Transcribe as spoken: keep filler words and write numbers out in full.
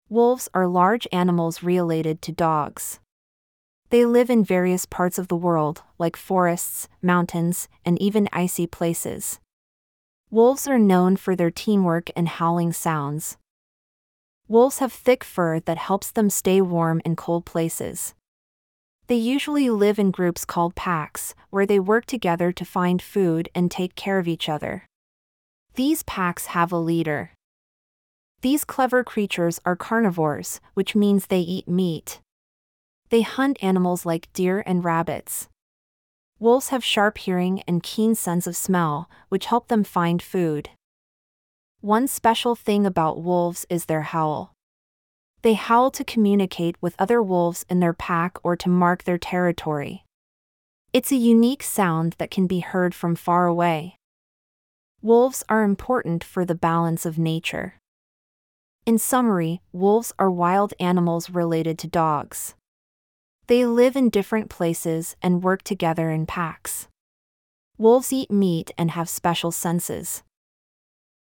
Wolves are large animals related to dogs. They live in various parts of the world, like forests, mountains, and even icy places. Wolves are known for their teamwork and howling sounds. Wolves have thick fur that helps them stay warm in cold places. They usually live in groups called packs, where they work together to find food and take care of each other. These packs have a leader. These clever creatures are carnivores, which means they eat meat. They hunt animals like deer and rabbits. Wolves have sharp hearing and keen sense of smell, which help them find food. One special thing about wolves is their howl. They howl to communicate with other wolves in their pack or to mark their territory. It's a unique sound that can be heard from far away. Wolves are important for the balance of nature. In summary, wolves are wild animals related to dogs. They live in different places and work together in packs. Wolves eat meat and have special senses.